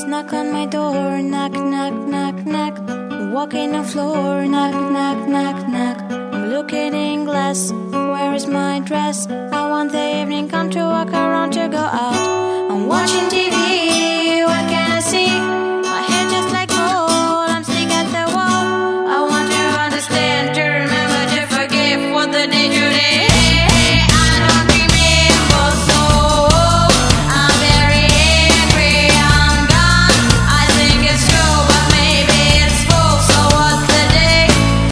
knock on my door, knock, knock, knock, knock. Walking on floor, knock, knock, knock, knock. I'm looking in glass, where is my dress?